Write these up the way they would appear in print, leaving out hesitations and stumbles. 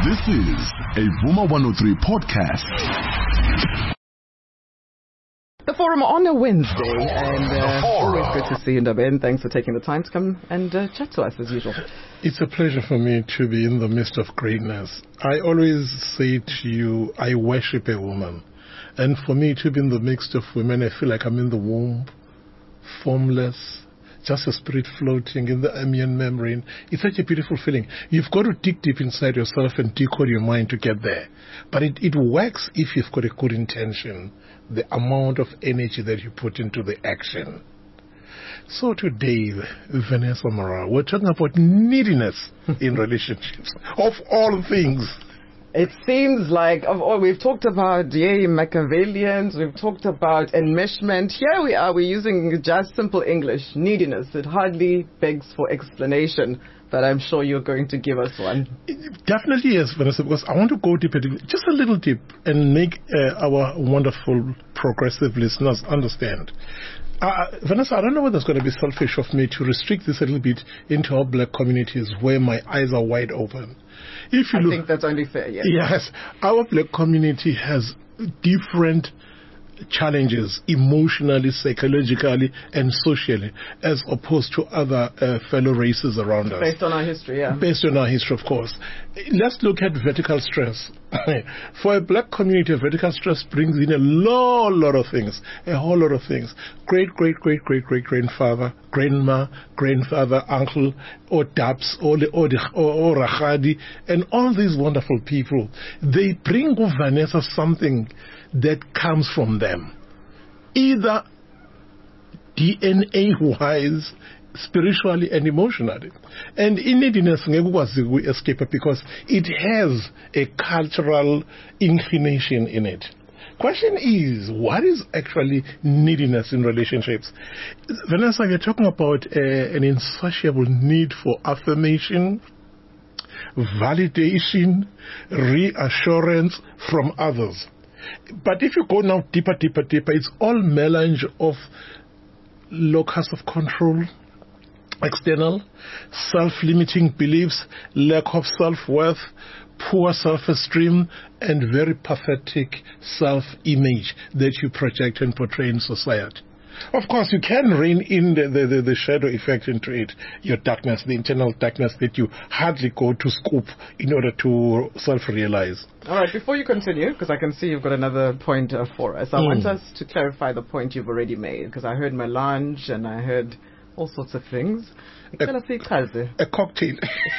This is a Vuma 103 podcast. The Forum on a Wednesday, and always good to see you, Ndabeni. Thanks for taking the time to come and chat to us as usual. It's a pleasure for me to be in the midst of greatness. I always say to you, I worship a woman. And for me to be in the midst of women, I feel like I'm in the womb, formless, just a spirit floating in the amnion membrane. It's such a beautiful feeling. You've got to dig deep inside yourself and decode your mind to get there. But it works if you've got a good intention, the amount of energy that you put into the action. So today, Vanessa Mara, we're talking about neediness in relationships, of all things. It seems like we've talked about Machiavellians, we've talked about enmeshment. Here we are, we're using just simple English, neediness. It hardly begs for explanation, but I'm sure you're going to give us one. Definitely yes, Vanessa, because I want to go deeper, just a little deep, and make our wonderful progressive listeners understand. Vanessa, I don't know whether it's going to be selfish of me to restrict this a little bit into our black communities where my eyes are wide open. I think that's only fair, yes. Yes, our black community has different challenges emotionally, psychologically, and socially, as opposed to other fellow races around us. Based on our history, yeah. Based on our history, of course. Let's look at vertical stress. For a black community, vertical stress brings in a lot of things, a whole lot of things. Great-grandfather, grandma, grandfather, uncle, or daps, or rachadi, and all these wonderful people. They bring Vanessa something that comes from them, either DNA-wise, spiritually, and emotionally. And in neediness, we escape it because it has a cultural inclination in it. Question is, what is actually neediness in relationships? Vanessa, you're talking about an insatiable need for affirmation, validation, reassurance from others. But if you go now deeper, it's all melange of locus of control, external, self-limiting beliefs, lack of self-worth, poor self-esteem, and very pathetic self-image that you project and portray in society. Of course, you can rein in the shadow effect into it, your darkness, the internal darkness that you hardly go to scoop in order to self-realize. All right, before you continue, because I can see you've got another point for us, I want us to clarify the point you've already made, because I heard melange and I heard all sorts of things. A cocktail.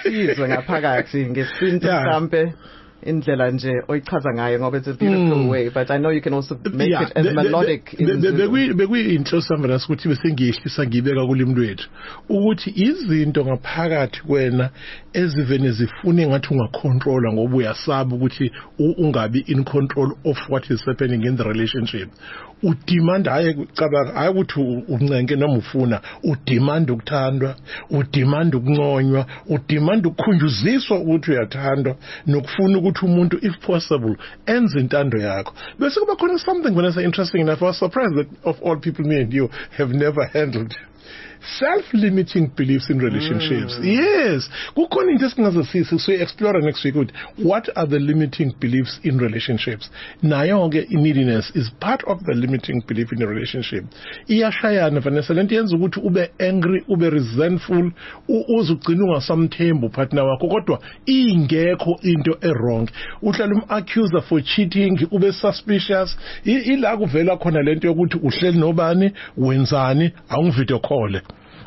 Indlela nje oyichaza ngayo ngoba it's a beautiful way, but I know you can also make it as melodic in Zulu. Bekuyinhloso sami ukuthi besengiyehlisa ngibeka kulimi lwethu ukuthi izinto ngaphakathi wena ezivene zifune ngathi ungacontrola ngoba uyasaba ukuthi ungabi in control of what is happening in the relationship. Udemand hayi ukuthi uncenke noma ufuna, udemand ukuthandwa, udemand ukunconywa, udemand ukukhunjuziswa ukuthi uyathandwa nokufuna ukuthi umuntu if possible enze intando yakho. Bese kuba khona something when I say interesting enough, I was surprised that of all people me and you have never handled self-limiting beliefs in relationships. Yes. So we explore next week what are the limiting beliefs in relationships. Nayo neediness is part of the limiting belief in a relationship. Iyashayana Vanessa lento yenza ukuthi ube angry, ube resentful, uzugcina ungasamthemba upartner wakho kodwa ingekho into wrong. Uhlala accuser for cheating, ube suspicious. Ila kuvela khona lento yokuthi uhleli nobani, wenzani, awungivideo call.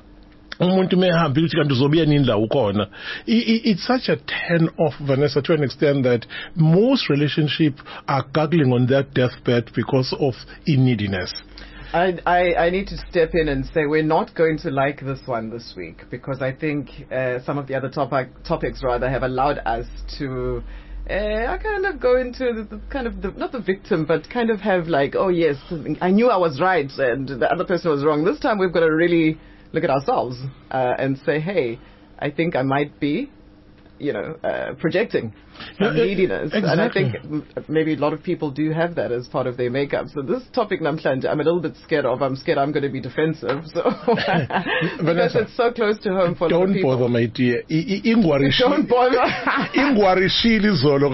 It's such a turn off, Vanessa, to an extent that most relationships are gargling on their deathbed because of neediness. I need to step in and say we're not going to like this one this week because I think some of the other topics rather have allowed us to I kind of go into not the victim, but kind of have like, oh yes, I knew I was right and the other person was wrong. This time we've got to really look at ourselves and say, hey, I think I might be projecting some neediness. Exactly. And I think maybe a lot of people do have that as part of their makeup. So this topic, namhlanje, I'm a little bit scared of. I'm scared I'm going to be defensive. So because it's so close to home for a lot of people. Don't bother, my dear. Don't bother. Ingwarishili zolo.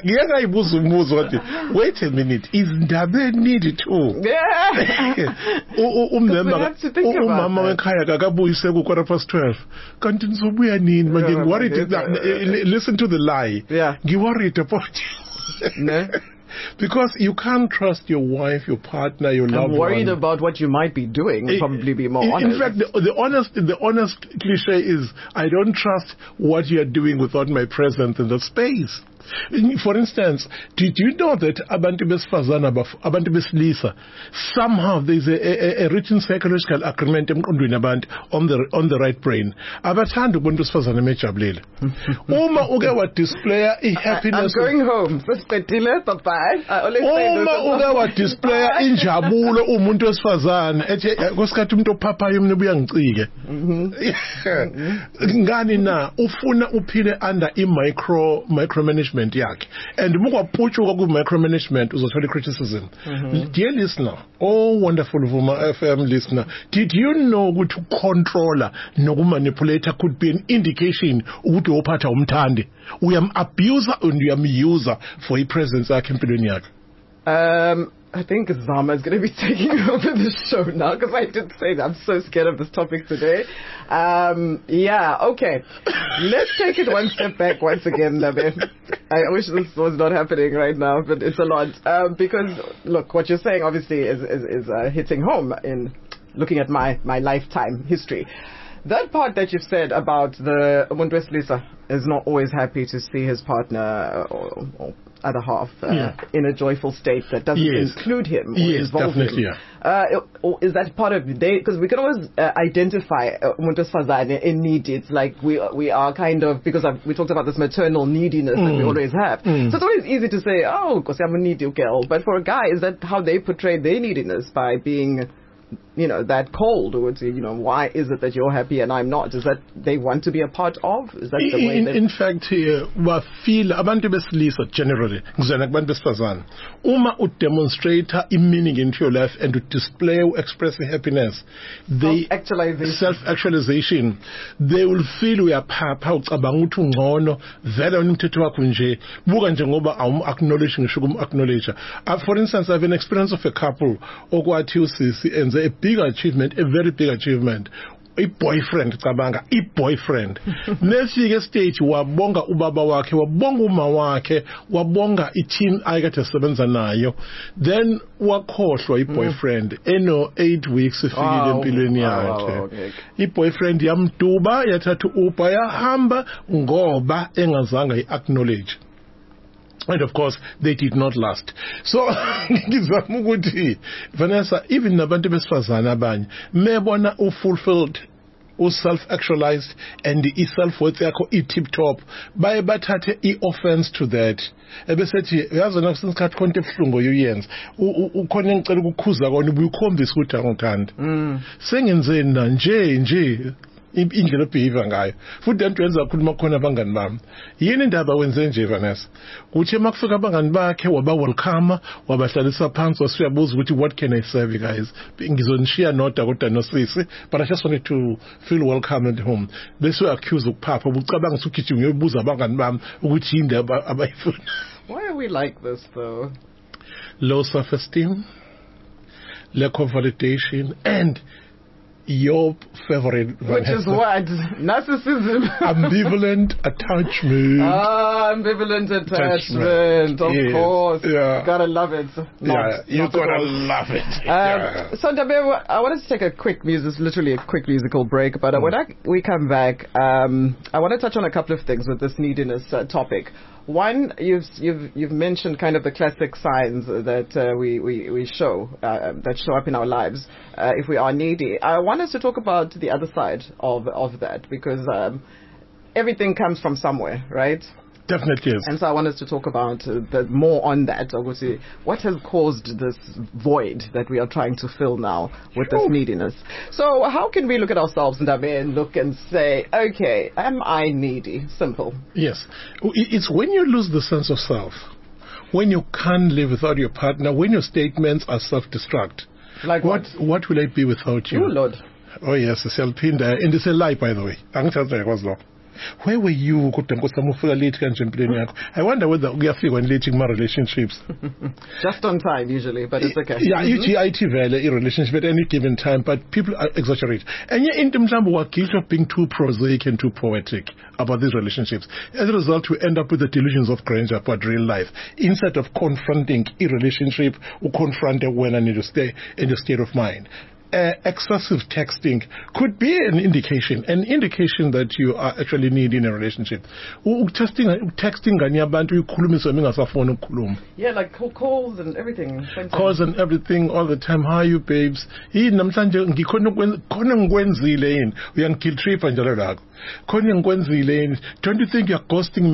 Wait a minute. Is Ndabe needed too? Yeah. We have to think about that. Wekhaya kakabuyise ku 12:15. Kanti nizobuya nini manje worried. Listen to the lie. Yeah. You worried about No. because you can't trust your wife, your partner, your loved one. I'm worried about what you might be doing. Probably be more honest. In fact, the honest cliche is, I don't trust what you are doing without my presence in the space. For instance, did you know that abantu besifazana abantu besilisa, somehow there's a written psychological agreement emqondweni abantu on the right brain. Abathanda ubuntu besifazana mejabulile. Uma uke wa display happiness. I'm going home. Bye. I always say this. Uma uke wa display injabulo umuntu wesifazana ethi kosikhathi umuntu ophapayo mina ubuya ngicike. Ngani na ufuna uphile under micromanagement yakhe, and mukwaputshuka ku micromanagement uzothola criticism. Dear listener, oh wonderful Vuma FM listener, did you know ukuthi controller nokumanipulate could be an indication ukuthi uphatha umthandi, uyam abuser and uyam user for presence yakhe empilweni yakhe? I think Zama is going to be taking over the show now, because I did say that. I'm so scared of this topic today. Yeah, okay. Let's take it one step back once again, Labe. I wish this was not happening right now, but it's a lot. Because, look, what you're saying obviously is hitting home in looking at my lifetime history. That part that you've said about the umuntu wesilisa is not always happy to see his partner or other half in a joyful state that doesn't include him or involve definitely, him. Or is that part of because we can always identify umuntu wesifazane in need. It's like we are kind of, because we talked about this maternal neediness that we always have. So it's always easy to say, oh, because I'm a needy girl. But for a guy, is that how they portray their neediness, by being that cold? Or why is it that you're happy and I'm not? Is that they want to be a part of? Is that the way in fact, feel abantu besilisa generally, ngizana kubantu besifazane, uma demonstrate meaning into your life and to display or express happiness, self-actualization, they will feel uyaphapha ucabanga ukuthi ungcono vele umthetho wakho nje buka njengoba acknowledge ngisho acknowledge. For instance, I have an experience of a couple okwathi usisi enze a big achievement, a very big achievement. I-boyfriend nefike stage wabonga ubaba wakhe, wabonga uma wakhe, wabonga i-team ayekade sebenza nayo, then wakhohlwa i-boyfriend eno 8 weeks efikile empilweni yakhe. I-boyfriend yamduba, yathatha uber yahamba ngoba engazange i-acknowledge. And of course, they did not last. So, Vanessa, even nabantu besifazana abanye mebona fulfilled, self-actualized, and self-worth yakho tip-top, baye bathathe offense to that. Ebesethi yazona kusinsikhathi konke ebuhlungu uyenza ukhona engicela ukukhuza kona ubuyikhombisa ukuthi angithanda. Sengenzeni na nje indlela obehave ngayo futhi lento yenza kakhulu makhona abangani bami. Yini indaba wenze nje Vanessa? Kuthi makufika abangani bakhe waba welcome, wabahlalisa phansi wasiyabuza ukuthi what can I serve you guys? Ngizonishiya noda kodwa nosisi, but I just wanted to feel welcome at home. Bese accuse ukuphapha ubucabanga ukuthi ngiyobuza abangani bami ukuthi indaba abayifuna. Why are we like this though? Low self-esteem, lack of validation, and your favorite, which is what? Narcissism. Ambivalent attachment. Ambivalent attachment. Of course. Yeah. You gotta love it. You gotta love it. So Ndabe, I wanted to take a quick literally a quick musical break, but when we come back, I want to touch on a couple of things with this neediness topic. One, you've mentioned kind of the classic signs that we show that show up in our lives if we are needy. I want us to talk about the other side of that, because everything comes from somewhere, right? Definitely is. And so I want us to talk about more on that. Obviously, what has caused this void that we are trying to fill now with this neediness? So how can we look at ourselves and look and say, okay, am I needy? Simple. Yes. It's when you lose the sense of self, when you can't live without your partner, when your statements are self-destruct. Like what? What will I be without you? Oh, Lord. Oh, yes, Selpinda. And it's a lie, by the way. Where were you? I wonder whether we are feeling late in my relationships. Just on time, usually, but it's okay. Yeah, IT value in relationship at any given time, but people exaggerate. And yet, in terms of we're guilty of being too prosaic and too poetic about these relationships. As a result, we end up with the delusions of grandeur about real life. Instead of confronting a relationship, we confront it when I need to stay in the state of mind. Excessive texting could be an indication that you are actually needing a relationship. Texting yeah, like calls and everything. Calls and everything all the time. How are you, babes? Don't you think you're ghosting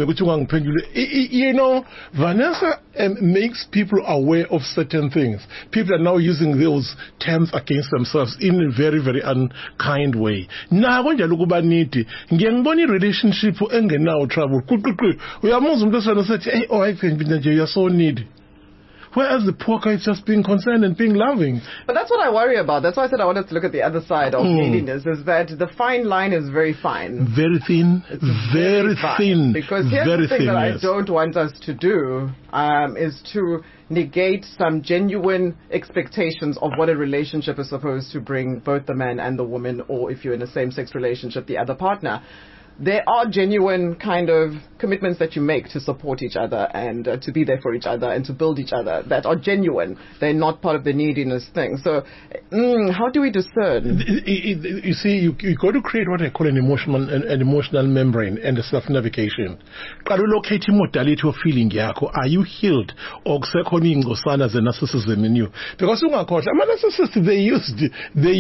me? You know, Vanessa makes people aware of certain things. People are now using those terms against themselves in a very, very unkind way. Now, when you look about needy, relationship now trouble. We are Muslim, say, oh, I think you're so needy. Whereas the poor guy is just being concerned and being loving. But that's what I worry about. That's why I said I wanted to look at the other side of neediness, is that the fine line is very fine. Very thin. It's very thin. Because here's the thing that I don't want us to do is to negate some genuine expectations of what a relationship is supposed to bring both the man and the woman, or if you're in a same-sex relationship, the other partner. There are genuine kind of commitments that you make to support each other and to be there for each other and to build each other that are genuine. They're not part of the neediness thing. So how do we discern? You see, you got to create what I call an emotional membrane and a self-navigation. Locate modality of feeling yakho. Are you healed? Or the narcissism in you? Because narcissists, they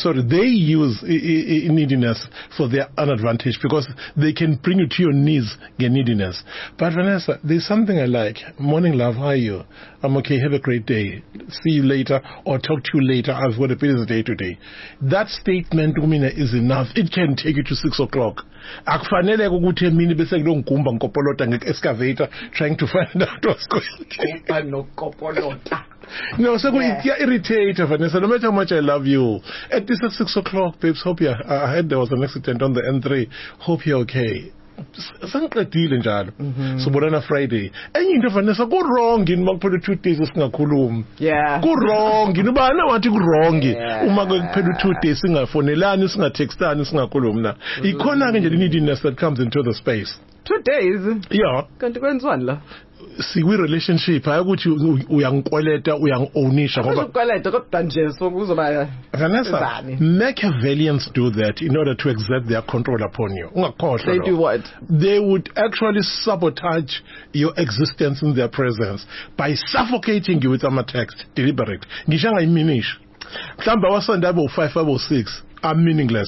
use neediness for their own advantage, because they can bring you to your knees, get neediness. But Vanessa, there's something I like. Morning, love, how are you? I'm okay, have a great day. See you later, or talk to you later. I've got a busy day today. That statement, Umina, is enough. It can take you to 6 o'clock. Akufanele ukuthi emini bese kulongumba ngikopolota nge-excavator trying to find out what's going on. No, so you're irritated, Vanessa, no matter how much I love you. At this at 6 o'clock, babes, hope you're, I heard there was an accident on the N3. Hope you're okay. Sangiqedile njalo. Sobonana Friday. Enye into Vanessa, go wrong in makuphela 2 days singakhulumi. Yeah. Go wrong. Ubani wathi ku wrong. Uma kuphela 2 days singafonelani, singatextani, singakhulumi na. Ikhona ke nje the neediness that comes into the space. 2 days? Yeah. Kanti kwenzwani la? See, we relationship hayi ukuthi uyangikweleta uyangi-ownisha ngoba kodwa nje sokuzoba Vanessa, Machiavellians do that in order to exert their control upon you. They do what? They would actually sabotage your existence in their presence by suffocating you with a text, deliberate. Ngisho angayiminishi. Mhlawumbe awasonda abo 5 abo 6 are meaningless.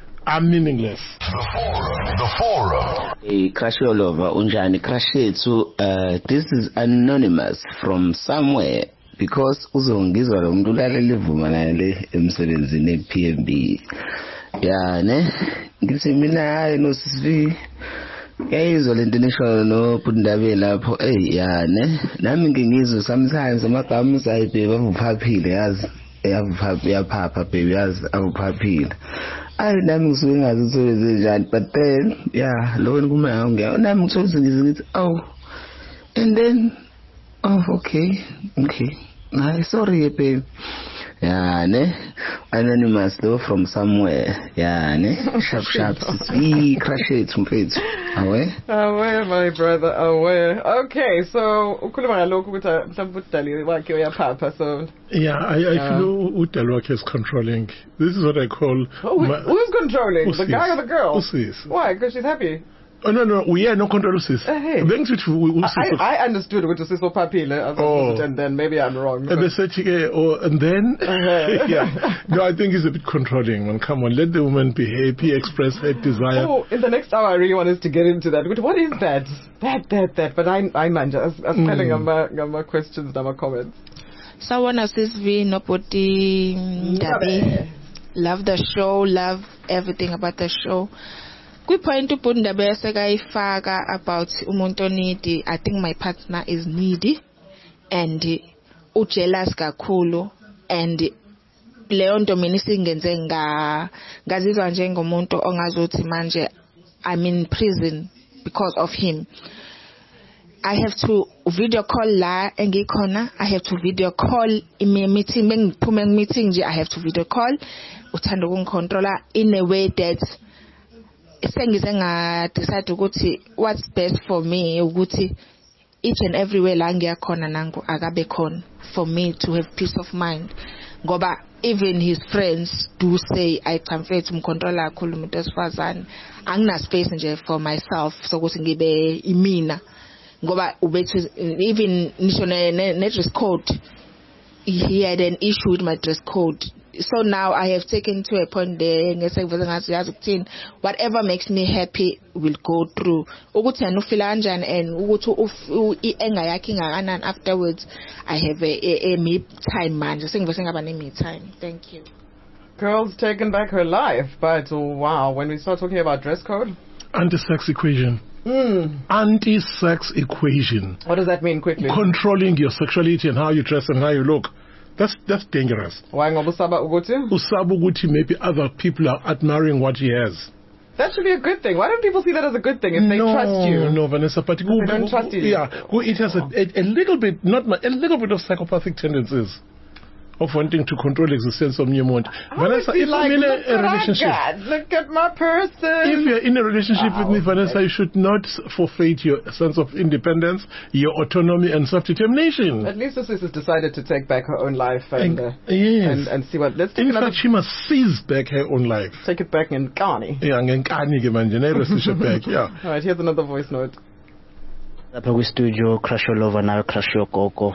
The forum. Crash all over unjani crash yethu this is anonymous from somewhere, because uzongizwa lo muntu ulalela ivuma nale emsebenzini ePMB ya ne ngithi mina hayi no sisi yayizwa lento nesho no Pundabeni lapho ya ne nami ngingizwe sometimes amagama usayibheka avuphaphile yazi yaphapha baby yazi avuphaphile. I nami ngisuke ngazi ukuthi njani, but then lo kuma ngiya nami ngithola ngizithi and then okay nah, sorry babe ne anonymous though from somewhere ne sharp see crash it mfethu aware my brother aware. Okay, so ukhuluma ngalokho ukuthi mhlawumbe uDali wakhe uyaphapha, so I feel uDali wakhe is controlling. This is what I call who's controlling? The guy or the girl? Usis. Why? Because she's happy. Oh no, we are no control sis. Hey. I understood what is so papile, and then maybe I'm wrong. And then yeah. No, I think he's a bit controlling. Man, come on, let the woman be happy, express her desire. Oh, in the next hour I really want us to get into that. But what is that? That. But I manja. I was telling my questions, my comments. Someone says we nobody love the show, love everything about the show. Good point to put in the best faga about umuntu needy. I think my partner is needy and ujealous kakhulu and leyo nto mina isingenze ngazizwa njengomuntu ongazothi manje I'm in prison because of him. I have to video call la engikhona. I have to video call in meeting mengiphume meeting nje I have to video call. Uthanda ukungicontrola in a way that sengize decide ukuthi what's best for me ukuthi each and everywhere la ngiyakhona nangu akabe khona for me to have peace of mind ngoba even his friends do say I prefer to umcontrola kakhulu umuntu esifazane angina space nje for myself sokuthi ngibe imina ngoba ubethu even nisho ne dress code he had an issue with my dress code. So now I have taken to a point there whatever makes me happy will go through. Ukuthi anufila kanjani and ukuthi enga yakhe ingakanani afterwards I have a me time manje sengivese ngaba ne me time. Thank you. Girls taking back her life, but wow, when we start talking about dress code, anti-sex equation. Anti-sex equation. What does that mean quickly? Controlling your sexuality and how you dress and how you look. That's dangerous. Why ngobusaba ukuthi? Usaba ukuthi maybe other people are admiring what he has. That should be a good thing. Why don't people see that as a good thing if they trust you? No, Vanessa, but they don't trust you. Yeah, it has a little bit, a little bit of psychopathic tendencies of wanting to control existence of Nyemont. Vanessa, if I'm in a relationship, look at my person. If you're in a relationship with me, Vanessa, you should not forfeit your sense of independence, your autonomy, and self-determination. At least this has decided to take back her own life and see what. Let's take in fact, she must seize back her own life. Take it back in Kani. Yeah, in Kani, yeah. All right, here's another voice note. Lapha kwi-studio crush all over nayo crush yogogo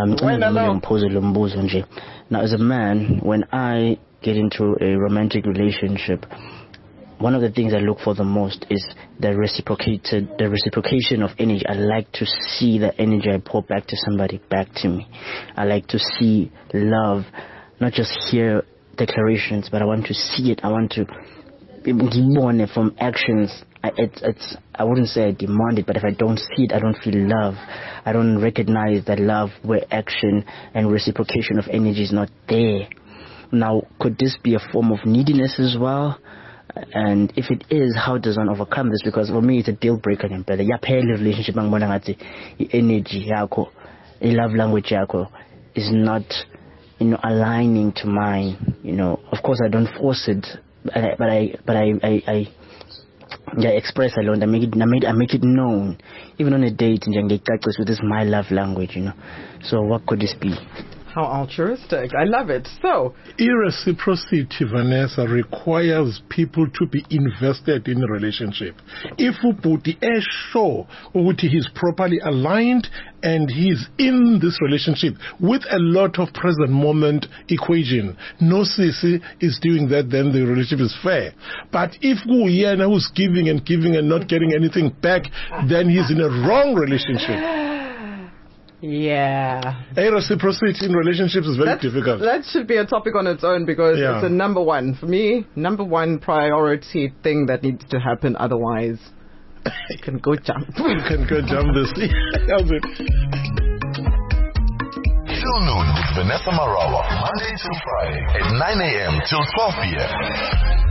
now as a man when I get into a romantic relationship one of the things I look for the most is the reciprocation of energy. I like to see the energy I pour back to somebody back to me. I like to see love, not just hear declarations, but I want to see it. I want to be born from actions. I wouldn't say I demand it, but if I don't see it, I don't feel love. I don't recognize that love where action and reciprocation of energy is not there. Now, could this be a form of neediness as well? And if it is, how does one overcome this? Because for me, it's a deal breaker. Relationship, energy, love language is not, aligning to mine. Of course, I don't force it, but I express alone. I make it known, even on a date. This is my love language, So what could this be? How altruistic. I love it. So, reciprocity, Vanessa, requires people to be invested in a relationship. If Uputi is sure he's properly aligned and he's in this relationship with a lot of present moment equation, no sissy is doing that, then the relationship is fair. But if Guyana who's giving and not getting anything back, then he's in a wrong relationship. Yeah. Reciprocity in relationships is very difficult. That should be a topic on its own because it's a number one priority thing that needs to happen. Otherwise, you can go jump. You can go jump this. Till noon with Vanessa Marawa, Monday to Friday at 9 a.m. till 12 p.m.